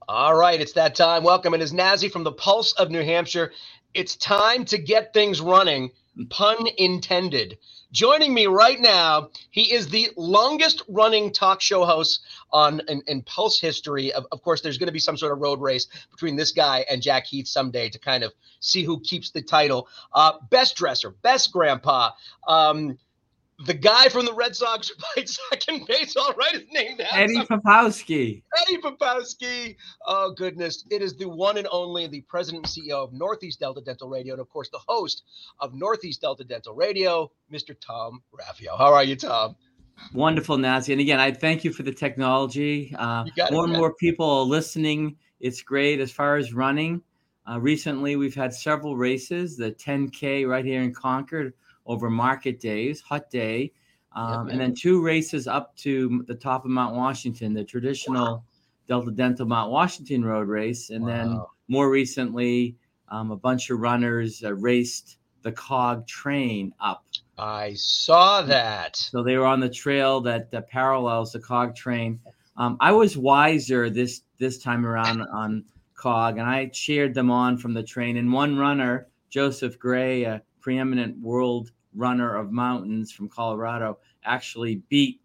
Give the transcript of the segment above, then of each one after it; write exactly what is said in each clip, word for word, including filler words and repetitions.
All right, it's that time. Welcome. It is Nazi from the Pulse of New Hampshire. It's time to get things running, pun intended. Joining me right now, he is the longest running talk show host on in, in Pulse history. Of, of course, there's going to be some sort of road race between this guy and Jack Heath someday to kind of see who keeps the title. Uh, best dresser, best grandpa, um, the guy from the Red Sox who played second base. All right, his name down. Eddie Popowski. Eddie Popowski. Oh, goodness. It is the one and only, the president and C E O of Northeast Delta Dental Radio, and, of course, the host of Northeast Delta Dental Radio, Mister Tom Raffio. How are you, Tom? Wonderful, Nazi. And again, I thank you for the technology. Uh, more and more people are listening. It's great. As far as running, uh, recently we've had several races, the ten K right here in Concord over market days, hot day, um, yep, and then two races up to the top of Mount Washington, the traditional wow. Delta Dental Mount Washington Road race. And wow. then more recently, um, a bunch of runners uh, raced the Cog train up. I saw that. So they were on the trail that uh, parallels the Cog train. Um, I was wiser this this time around on Cog, and I cheered them on from the train. And one runner, Joseph Gray, a preeminent world runner of mountains from Colorado, actually beat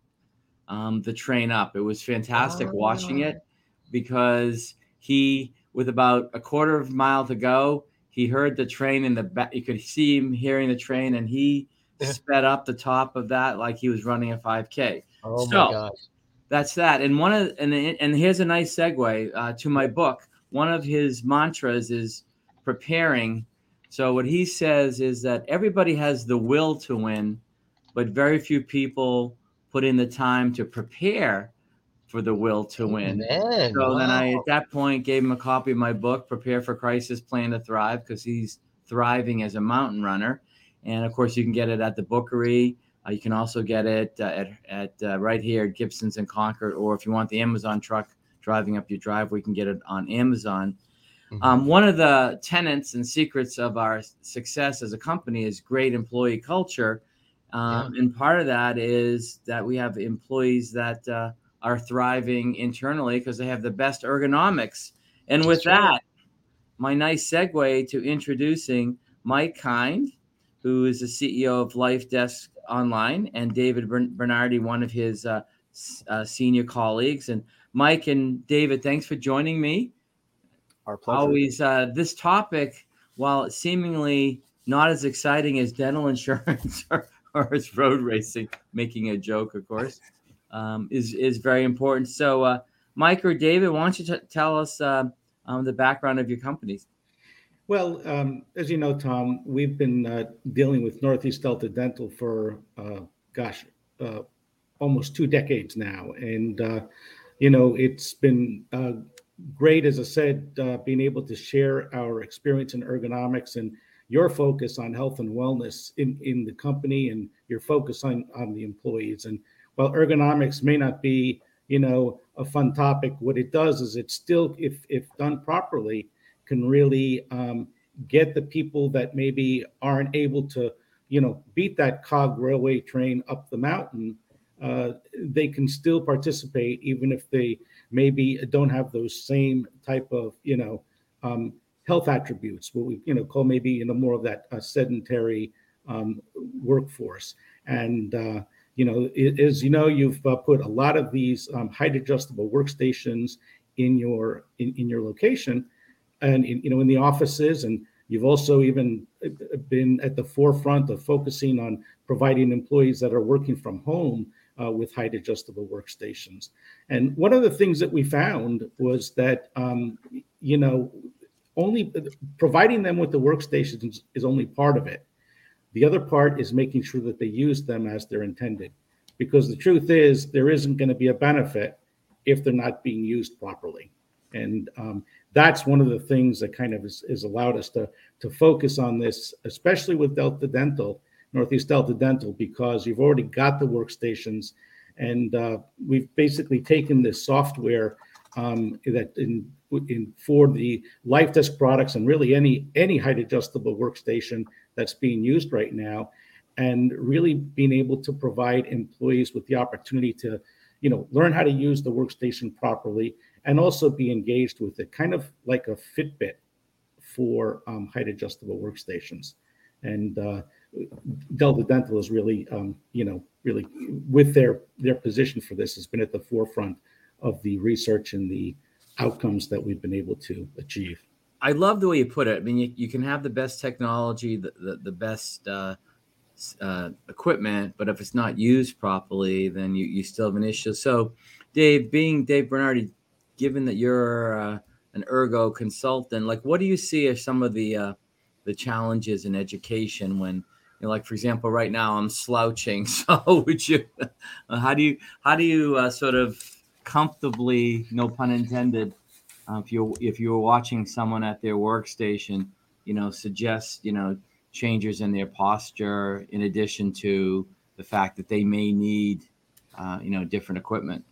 um, the train up. It was fantastic oh. watching it because he, with about a quarter of a mile to go, he heard the train in the back. You could see him hearing the train, and he sped up the top of that like he was running a five K. Oh so, my gosh. That's that. And one of and and here's a nice segue uh, to my book. One of his mantras is preparing. So what he says is that everybody has the will to win, but very few people put in the time to prepare for the will to win. Amen. So wow. then I, at that point, gave him a copy of my book, Prepare for Crisis, Plan to Thrive, because he's thriving as a mountain runner. And of course, you can get it at the Bookery. Uh, you can also get it uh, at at uh, right here at Gibson's in Concord, or if you want the Amazon truck driving up your driveway, you can get it on Amazon. Mm-hmm. Um, one of the tenets and secrets of our success as a company is great employee culture. Um, yeah. And part of that is that we have employees that uh, are thriving internally because they have the best ergonomics. And with That's that, right. my nice segue to introducing Mike Kind, who is the C E O of Life Desk Online, and David Bernardi, one of his uh, uh, senior colleagues. And Mike and David, thanks for joining me. Our pleasure. Always, uh, this topic, while seemingly not as exciting as dental insurance or, or as road racing, making a joke, of course, um, is is very important. So, uh, Mike or David, why don't you t- tell us uh, um, the background of your companies? Well, um, as you know, Tom, we've been uh, dealing with Northeast Delta Dental for, uh, gosh, uh, almost two decades now. And, uh, you know, it's been uh, great, as I said, uh, being able to share our experience in ergonomics and your focus on health and wellness in, in the company and your focus on, on the employees. And while ergonomics may not be, you know, a fun topic, what it does is it still, if if done properly, can really um, get the people that maybe aren't able to, you know, beat that cog railway train up the mountain. Uh, they can still participate, even if they maybe don't have those same type of, you know, um, health attributes, what we, you know, call maybe, you know, more of that uh, sedentary um, workforce. And, uh, you know, it, as you know, you've uh, put a lot of these um, height adjustable workstations in your in, in your location. And, you know, in the offices, and you've also even been at the forefront of focusing on providing employees that are working from home uh, with height adjustable workstations. And one of the things that we found was that, um, you know, only providing them with the workstations is only part of it. The other part is making sure that they use them as they're intended, because the truth is there isn't going to be a benefit if they're not being used properly. And um, that's one of the things that kind of is, is allowed us to, to focus on this, especially with Delta Dental, Northeast Delta Dental, because you've already got the workstations. And uh, we've basically taken this software um, that in, in for the LifeDesk products and really any, any height adjustable workstation that's being used right now, and really being able to provide employees with the opportunity to, you know, learn how to use the workstation properly and also be engaged with it, kind of like a Fitbit for um, height adjustable workstations. And uh, Delta Dental is really, um, you know, really with their their position for this has been at the forefront of the research and the outcomes that we've been able to achieve. I love the way you put it. I mean, you, you can have the best technology, the the, the best uh, uh, equipment, but if it's not used properly, then you, you still have an issue. So, Dave, being Dave Bernardi, given that you're uh, an ergo consultant, like what do you see as some of the uh, the challenges in education when, you know, like for example, right now I'm slouching. So would you, uh, how do you, how do you uh, sort of comfortably, no pun intended, uh, if you're, if you were watching someone at their workstation, you know, suggest, you know, changes in their posture in addition to the fact that they may need, uh, you know, different equipment?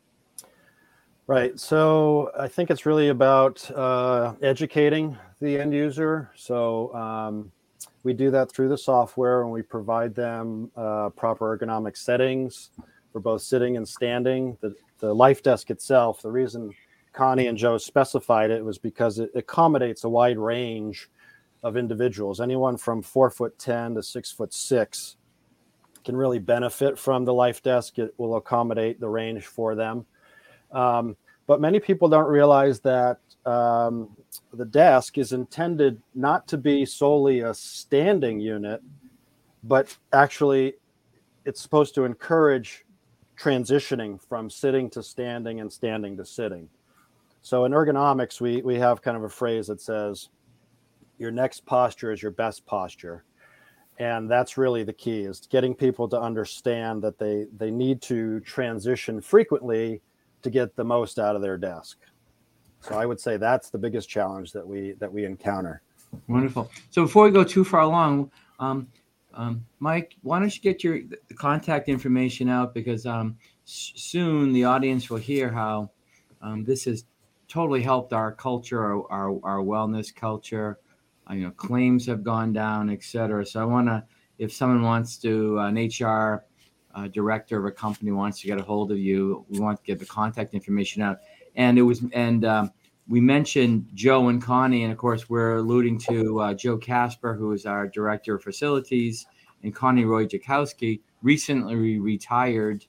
Right. So I think it's really about uh, educating the end user. So um, we do that through the software, and we provide them uh, proper ergonomic settings for both sitting and standing. The, the LifeDesk itself, the reason Connie and Joe specified it was because it accommodates a wide range of individuals. Anyone from four foot ten to six foot six can really benefit from the LifeDesk. It will accommodate the range for them. Um, but many people don't realize that um, the desk is intended not to be solely a standing unit, but actually it's supposed to encourage transitioning from sitting to standing and standing to sitting. So in ergonomics, we, we have kind of a phrase that says, your next posture is your best posture. And that's really the key, is getting people to understand that they, they need to transition frequently to get the most out of their desk. So I would say that's the biggest challenge that we that we encounter. Wonderful. So before we go too far along, um, um, Mike, why don't you get your the contact information out, because um, s- soon the audience will hear how um, this has totally helped our culture, our our, our wellness culture. Uh, you know, claims have gone down, et cetera. So I want to, if someone wants to, an H R uh, director of a company wants to get a hold of you, we want to get the contact information out. And it was, and um, we mentioned Joe and Connie, and of course we're alluding to uh, Joe Casper, who is our director of facilities, and Connie Roy Jakowski, recently retired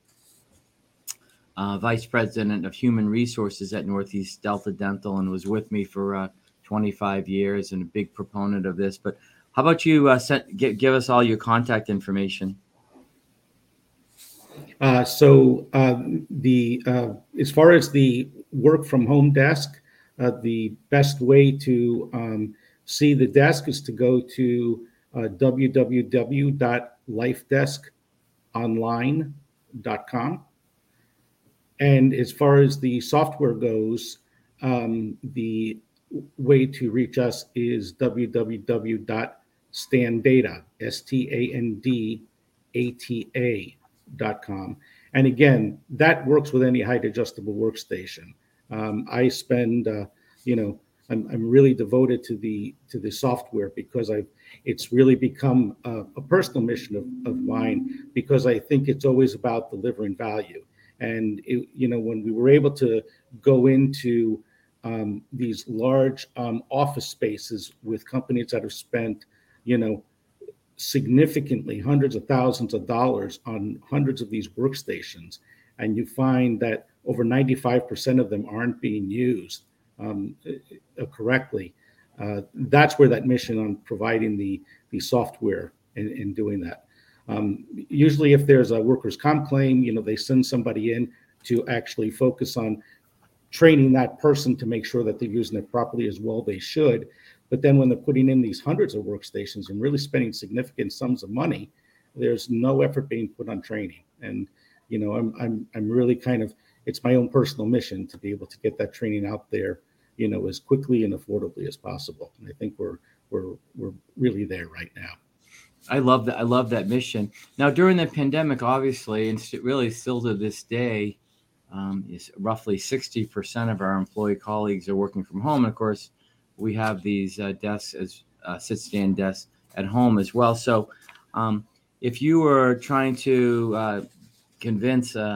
uh, vice president of human resources at Northeast Delta Dental, and was with me for uh, twenty-five years and a big proponent of this. But how about you uh, set, give, give us all your contact information? Uh, so uh, the uh, as far as the work from home desk, uh, the best way to um, see the desk is to go to uh, w w w dot life desk online dot com. And as far as the software goes, um, the way to reach us is w w w dot standata, S T A N D A T A dot com. And again, that works with any height adjustable workstation. Um, I spend, uh, you know, I'm, I'm really devoted to the to the software because I've it's really become a, a personal mission of, of mine, because I think it's always about delivering value. And it, you know, when we were able to go into um, these large um, office spaces with companies that have spent, you know, significantly hundreds of thousands of dollars on hundreds of these workstations, and you find that over ninety-five percent of them aren't being used um, correctly. Uh, that's where that mission on providing the the software and, and doing that. Um, usually, if there's a workers' comp claim, you know, they send somebody in to actually focus on training that person to make sure that they're using it properly as well they should. But then when they're putting in these hundreds of workstations and really spending significant sums of money, there's no effort being put on training. And, you know, I'm I'm I'm really kind of, it's my own personal mission to be able to get that training out there, you know, as quickly and affordably as possible. And I think we're we're we're really there right now. I love that. I love that mission. Now, during the pandemic, obviously, and really still to this day, um, is roughly sixty percent of our employee colleagues are working from home. And of course, we have these uh, desks as uh, sit-stand desks at home as well. So um, if you were trying to uh, convince uh,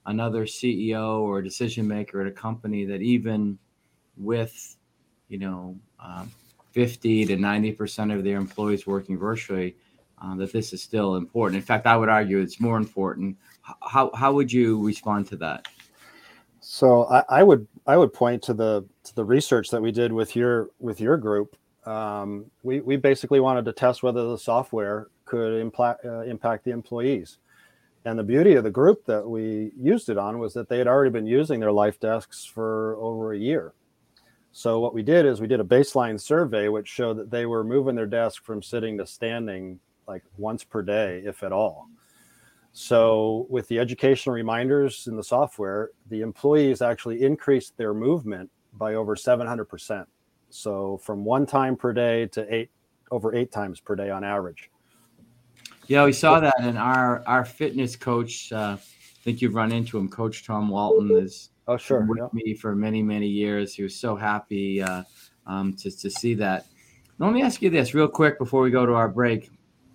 another C E O or decision maker at a company that even with, you know, um, fifty to ninety percent of their employees working virtually, uh, that this is still important. In fact, I would argue it's more important. How how would you respond to that? So I, I would I would point to the to the research that we did with your with your group. Um, we we basically wanted to test whether the software could impact uh, impact the employees. And the beauty of the group that we used it on was that they had already been using their Life Desks for over a year. So what we did is we did a baseline survey, which showed that they were moving their desk from sitting to standing like once per day, if at all. So with the educational reminders in the software, the employees actually increased their movement by over seven hundred percent. So from one time per day to eight, over eight times per day on average. Yeah, we saw that in our, our fitness coach. Uh, I think you've run into him. Coach Tom Walton is oh, sure. with yeah. me for many, many years. He was so happy uh, um, to, to see that. Now, let me ask you this real quick before we go to our break.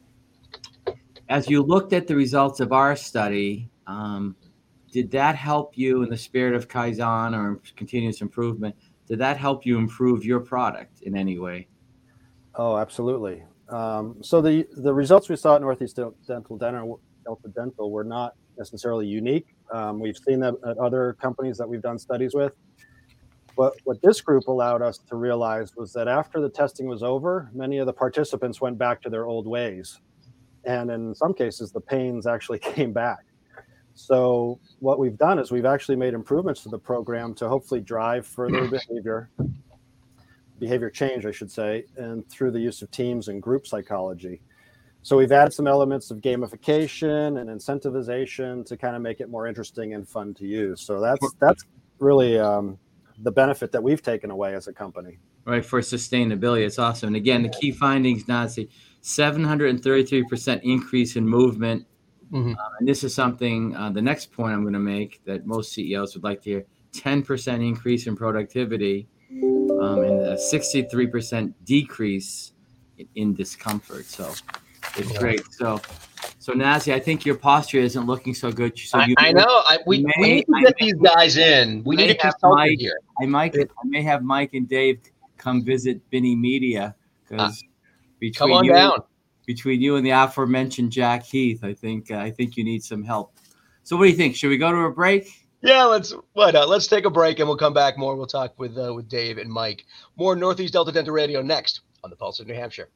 As you looked at the results of our study, um, did that help you in the spirit of Kaizen or continuous improvement? Did that help you improve your product in any way? Oh, absolutely. Um, so the, the results we saw at Northeast Dental Dental, Delta Dental were not necessarily unique. Um, we've seen that at other companies that we've done studies with. But what this group allowed us to realize was that after the testing was over, many of the participants went back to their old ways. And in some cases, the pains actually came back. So what we've done is we've actually made improvements to the program to hopefully drive further behavior, behavior change, I should say, and through the use of teams and group psychology. So we've added some elements of gamification and incentivization to kind of make it more interesting and fun to use. So that's that's really um, the benefit that we've taken away as a company. Right, for sustainability. It's awesome. And again, the key findings, Nazi, seven hundred thirty-three percent increase in movement. Mm-hmm. Uh, and this is something, uh, the next point I'm going to make that most C E Os would like to hear, ten percent increase in productivity um, and a sixty-three percent decrease in, in discomfort. So it's yeah. great. So, so Nazi, I think your posture isn't looking so good. So you I, I know. I, we, may, we need to get I these may, guys in. We need to have Mike here. I might, I may have Mike and Dave come visit Binny Media because uh, between come on you, down. between you and the aforementioned Jack Heath, I think uh, I think you need some help. So what do you think? Should we go to a break? Yeah, let's what uh, let's take a break and we'll come back more. We'll talk with uh, with Dave and Mike. More Northeast Delta Dental Radio next on the Pulse of New Hampshire.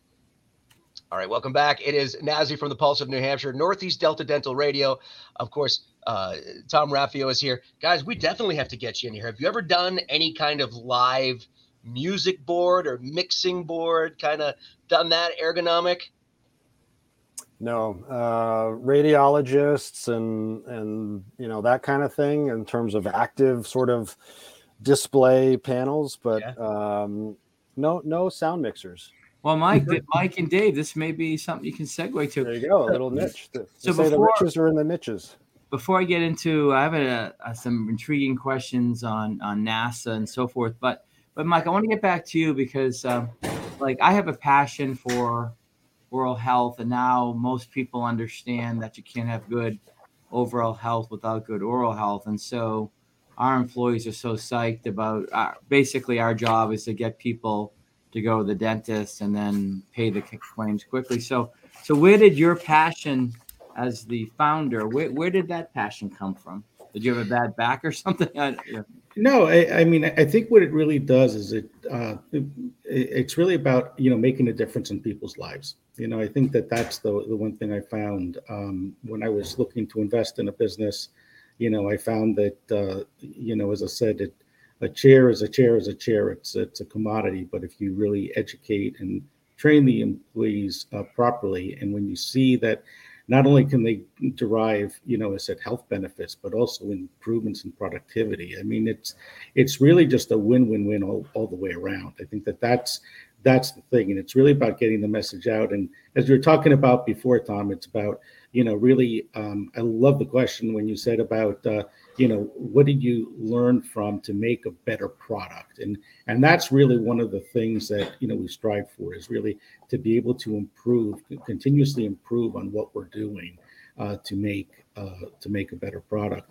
All right, welcome back. It is Nazi from the Pulse of New Hampshire, Northeast Delta Dental Radio. Of course, uh, Tom Raffio is here. Guys, we definitely have to get you in here. Have you ever done any kind of live music board or mixing board, kind of done that ergonomic? No, uh, radiologists and, and, you know, that kind of thing in terms of active sort of display panels, but yeah. um, no, no sound mixers. Well, Mike, Mike and Dave, this may be something you can segue to. There you go, a little niche. To, to so say before, the riches are in the niches. Before I get into, I have a, a, some intriguing questions on, on NASA and so forth, but But Mike, I want to get back to you because, um, like, I have a passion for oral health, and now most people understand that you can't have good overall health without good oral health. And so, our employees are so psyched about. Our, basically, our job is to get people to go to the dentist and then pay the claims quickly. So, so where did your passion, as the founder, where where did that passion come from? Did you have a bad back or something? I, yeah. No, I, I mean, I think what it really does is it, uh, it, it's really about, you know, making a difference in people's lives. You know, I think that that's the, the one thing I found um, when I was looking to invest in a business. You know, I found that, uh, you know, as I said, it, a chair is a chair is a chair. It's, it's a commodity. But if you really educate and train the employees uh, properly, and when you see that not only can they derive, you know, I said health benefits, but also improvements in productivity. I mean, it's it's really just a win-win-win all, all the way around. I think that that's that's the thing, and it's really about getting the message out. And as you were talking about before, Tom, it's about, you know, really. Um, I love the question when you said about, uh, you know, what did you learn from to make a better product, and and that's really one of the things that, you know, we strive for, is really to be able to improve, continuously improve on what we're doing uh, to make uh, to make a better product.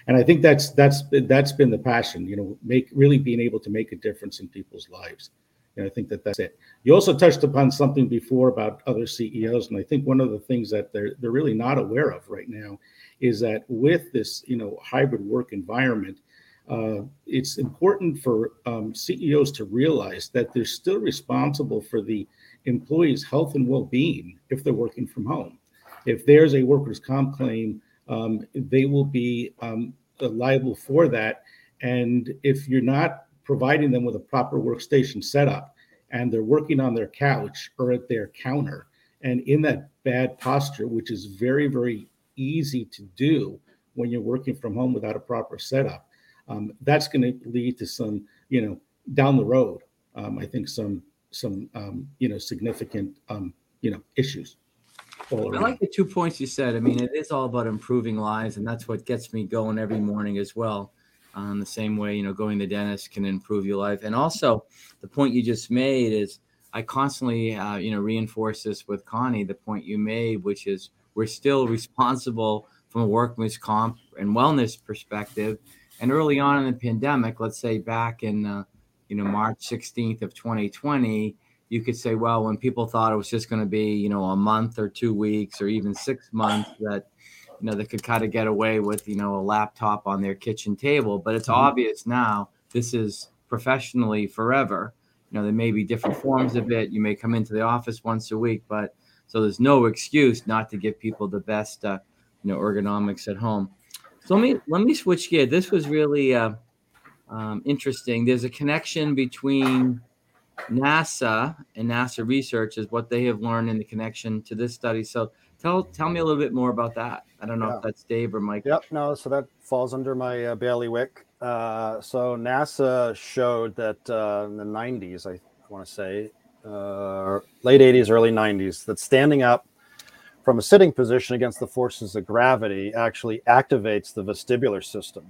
And I think that's that's that's been the passion, you know, make really being able to make a difference in people's lives. And I think that that's it. You also touched upon something before about other C E Os, and I think one of the things that they're they're really not aware of right now is that with this, you know, hybrid work environment, uh, it's important for um, C E Os to realize that they're still responsible for the employees' health and well-being if they're working from home. If there's a workers' comp claim, um, they will be um, liable for that. And if you're not providing them with a proper workstation setup and they're working on their couch or at their counter and in that bad posture, which is very, very easy to do when you're working from home without a proper setup, um, that's going to lead to some, you know, down the road, um, I think some, some, um, you know, significant, um, you know, issues. I like the two points you said. I mean, it is all about improving lives, and that's what gets me going every morning as well. Um, the same way, you know, going to the dentist can improve your life. And also the point you just made is I constantly, uh, you know, reinforce this with Connie, the point you made, which is we're still responsible from a workman's comp and wellness perspective. And early on in the pandemic, let's say back in, uh, you know, March sixteenth of twenty twenty, you could say, well, when people thought it was just going to be, you know, a month or two weeks or even six months that, you know, they could kind of get away with, you know, a laptop on their kitchen table. But it's mm-hmm. obvious now this is professionally forever. You know, there may be different forms of it. You may come into the office once a week, but so there's no excuse not to give people the best, uh, you know, ergonomics at home. So let me let me switch gears. This was really uh, um, interesting. There's a connection between NASA and NASA research is what they have learned in the connection to this study. So tell tell me a little bit more about that. I don't know yeah. if that's Dave or Mike. Yep, no, so that falls under my uh, bailiwick. Uh, so NASA showed that uh, in the nineties, I want to say, uh, late eighties, early nineties, that standing up from a sitting position against the forces of gravity actually activates the vestibular system.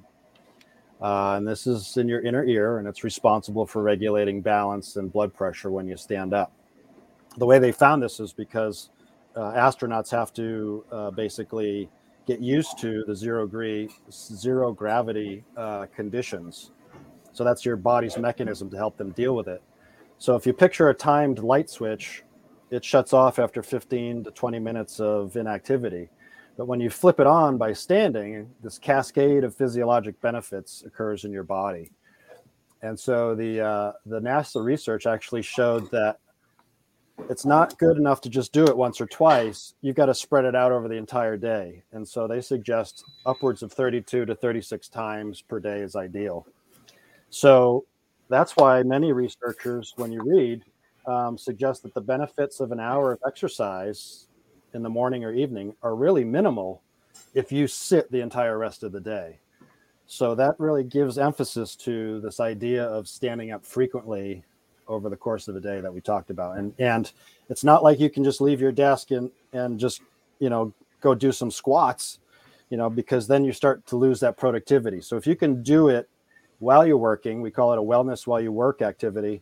Uh, and this is in your inner ear, and it's responsible for regulating balance and blood pressure when you stand up. The way they found this is because uh, astronauts have to uh, basically get used to the zero degree, zero gravity uh, conditions. So that's your body's mechanism to help them deal with it. So if you picture a timed light switch, it shuts off after fifteen to twenty minutes of inactivity. But when you flip it on by standing, this cascade of physiologic benefits occurs in your body. And so the uh, the NASA research actually showed that it's not good enough to just do it once or twice. You've got to spread it out over the entire day. And so they suggest upwards of thirty-two to thirty-six times per day is ideal. So that's why many researchers, when you read, um, suggest that the benefits of an hour of exercise in the morning or evening are really minimal if you sit the entire rest of the day. So that really gives emphasis to this idea of standing up frequently over the course of the day that we talked about. And and it's not like you can just leave your desk and, and just, you know, go do some squats, you know, because then you start to lose that productivity. So if you can do it while you're working, we call it a wellness while you work activity.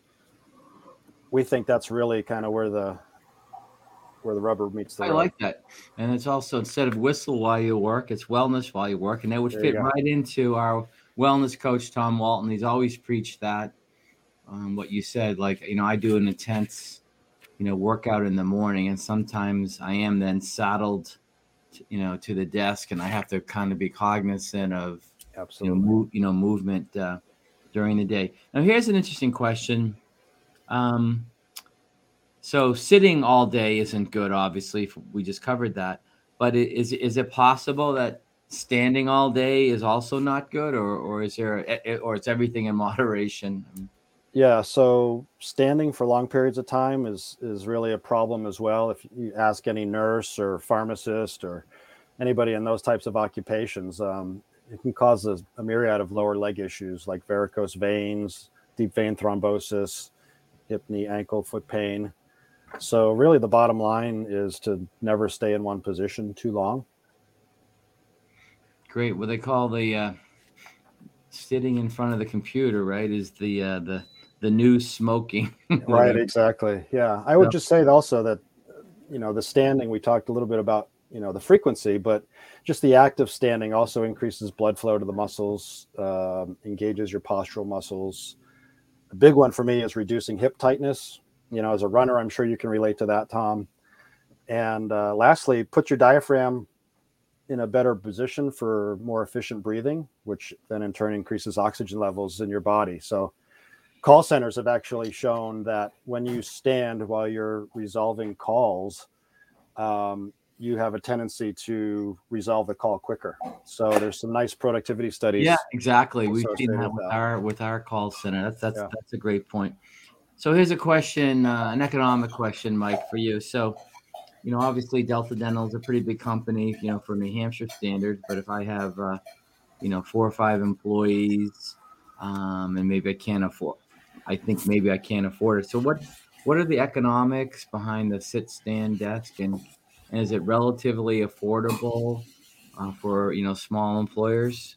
We think that's really kind of where the where the rubber meets the road. I like that. And it's also, instead of whistle while you work, it's wellness while you work. And that would fit right into our wellness coach, Tom Walton. He's always preached that, um, what you said, like, you know, I do an intense, you know, workout in the morning. And sometimes I am then saddled, to, you know, to the desk, and I have to kind of be cognizant of, Absolutely. you know, move, you know, movement uh, during the day. Now, here's an interesting question. Um, So sitting all day isn't good, obviously. We just covered that. But is is it possible that standing all day is also not good, or or is there or it's everything in moderation? Yeah, so standing for long periods of time is is really a problem as well. If you ask any nurse or pharmacist or anybody in those types of occupations, um, it can cause a, a myriad of lower leg issues like varicose veins, deep vein thrombosis, hip, knee, ankle, foot pain. So really the bottom line is to never stay in one position too long. Great. What they call the uh, sitting in front of the computer, right, is the uh, the the new smoking. Right, exactly. Yeah. I would so, just say also that, you know, the standing, we talked a little bit about you know, the frequency, but just the act of standing also increases blood flow to the muscles, um, engages your postural muscles. A big one for me is reducing hip tightness. You know, as a runner, I'm sure you can relate to that, Tom. And uh, lastly, put your diaphragm in a better position for more efficient breathing, which then in turn increases oxygen levels in your body. So call centers have actually shown that when you stand while you're resolving calls, um, you have a tendency to resolve the call quicker. So there's some nice productivity studies. Yeah, exactly. We've seen associated that with with that. our with our call center. That's that's Yeah. that's a great point. So here's a question, uh, an economic question, Mike, for you. So, you know, obviously Delta Dental is a pretty big company, you know, for New Hampshire standards. But if I have, uh, you know, four or five employees, um, and maybe I can't afford, I think maybe I can't afford it. So what what are the economics behind the sit stand desk, and, and is it relatively affordable uh, for, you know, small employers?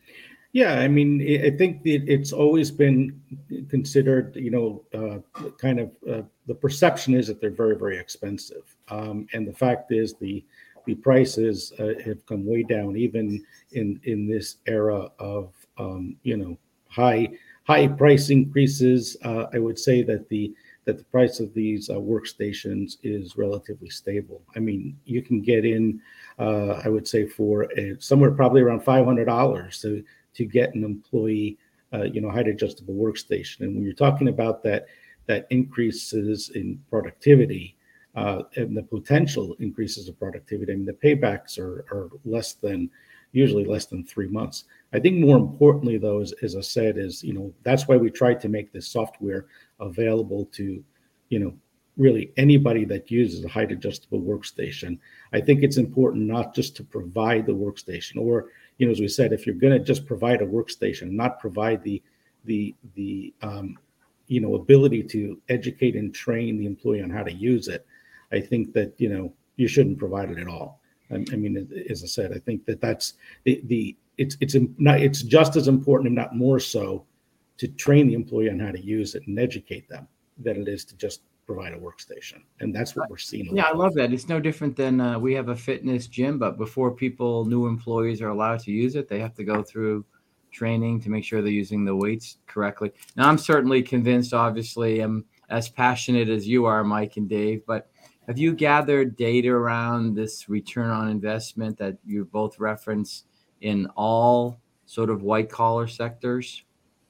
Yeah, I mean, I I think that it's always been considered, you know, uh, kind of uh, the perception is that they're very, very expensive, um, and the fact is the the prices uh, have come way down, even in in this era of um, you know high high price increases. Uh, I would say that the that the price of these uh, workstations is relatively stable. I mean, you can get in, uh, I would say, for a, somewhere probably around five hundred dollars. So to get an employee, uh, you know, height adjustable workstation. And when you're talking about that, that increases in productivity uh, and the potential increases of productivity, I mean, the paybacks are, are less than, usually less than three months. I think more importantly, though, as, as I said, is, you know, that's why we tried to make this software available to, you know, really anybody that uses a height adjustable workstation. I think it's important not just to provide the workstation, or, you know, as we said, if you're going to just provide a workstation, not provide the the the um, you know ability to educate and train the employee on how to use it, I think that, you know, you shouldn't provide it at all. I, I mean, as I said, I think that that's the the it's it's not it's just as important, if not more so, to train the employee on how to use it and educate them than it is to just provide a workstation. And that's what we're seeing. A Yeah, lot I love of. that. It's no different than uh, we have a fitness gym, but before people, new employees are allowed to use it, they have to go through training to make sure they're using the weights correctly. Now, I'm certainly convinced, obviously, I'm as passionate as you are, Mike and Dave, but have you gathered data around this return on investment that you both reference in all sort of white collar sectors?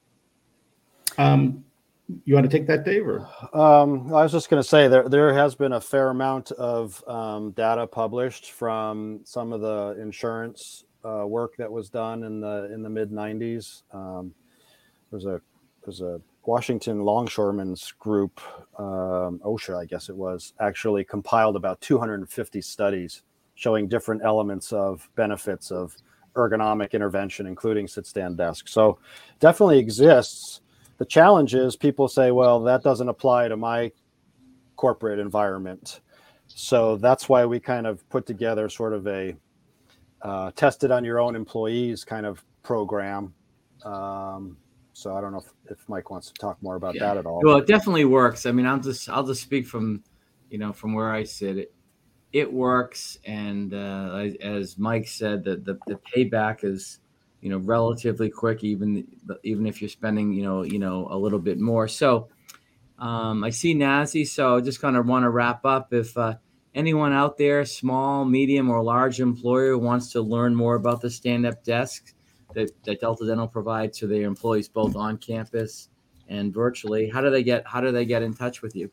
Um, you want to take that, Dave? Or? Um, I was just going to say there there has been a fair amount of um, data published from some of the insurance uh, work that was done in the in the mid nineties. Um, there's a there's a Washington Longshoremen's group, um, OSHA, I guess it was, actually compiled about two hundred fifty studies showing different elements of benefits of ergonomic intervention, including sit-stand desk. So definitely exists. The challenge is people say, well, that doesn't apply to my corporate environment. So that's why we kind of put together sort of a uh, tested on your own employees kind of program. Um, so I don't know if, if Mike wants to talk more about yeah. that at all. Well, it definitely works. I mean, I'll just I'll just speak from, you know, from where I sit. It it works, and uh, as Mike said, the, the the payback is, you know, relatively quick, even even if you're spending, you know, you know, a little bit more. So um, I see Nazi, so I just kind of want to wrap up. If uh, anyone out there, small, medium, or large employer, wants to learn more about the stand-up desks that, that Delta Dental provides to their employees, both on campus and virtually, how do they get how do they get in touch with you?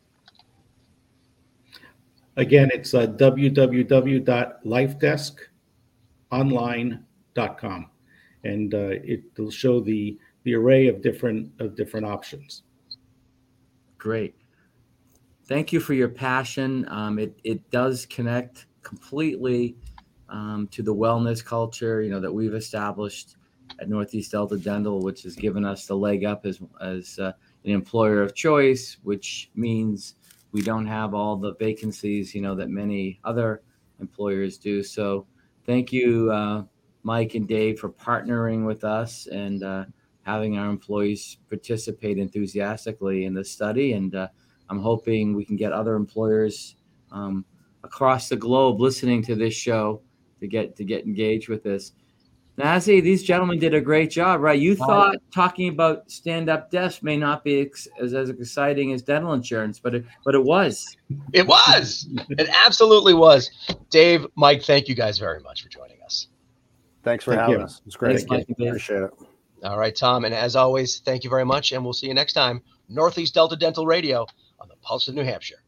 Again, it's uh, w w w dot lifedesk online dot com, and uh, it will show the the array of different of different options. Great. Thank you for your passion. Um, it it does connect completely um, to the wellness culture, you know, that we've established at Northeast Delta Dental, which has given us the leg up as as uh, an employer of choice, which means we don't have all the vacancies, you know, that many other employers do. So thank you, uh, Mike and Dave, for partnering with us and uh, having our employees participate enthusiastically in this study. And uh, I'm hoping we can get other employers um, across the globe listening to this show to get to get engaged with this. Nazi, these gentlemen did a great job, right? You thought talking about stand-up desks may not be ex- as, as exciting as dental insurance, but it, but it was. It was. It absolutely was. Dave, Mike, thank you guys very much for joining us. Thanks for Thank having you. us. It's great. Thanks, Mike and Dave. Appreciate it. All right, Tom. And as always, thank you very much. And we'll see you next time. Northeast Delta Dental Radio on the Pulse of New Hampshire.